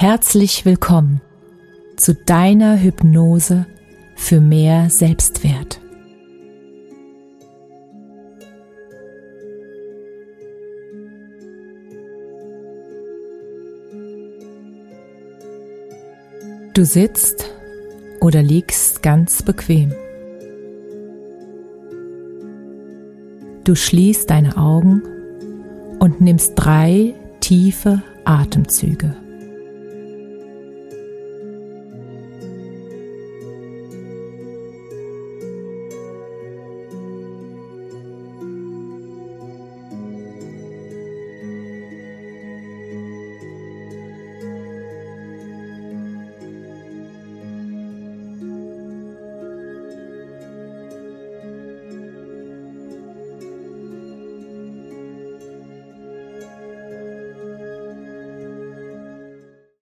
Herzlich willkommen zu deiner Hypnose für mehr Selbstwert. Du sitzt oder liegst ganz bequem. Du schließt deine Augen und nimmst 3 tiefe Atemzüge.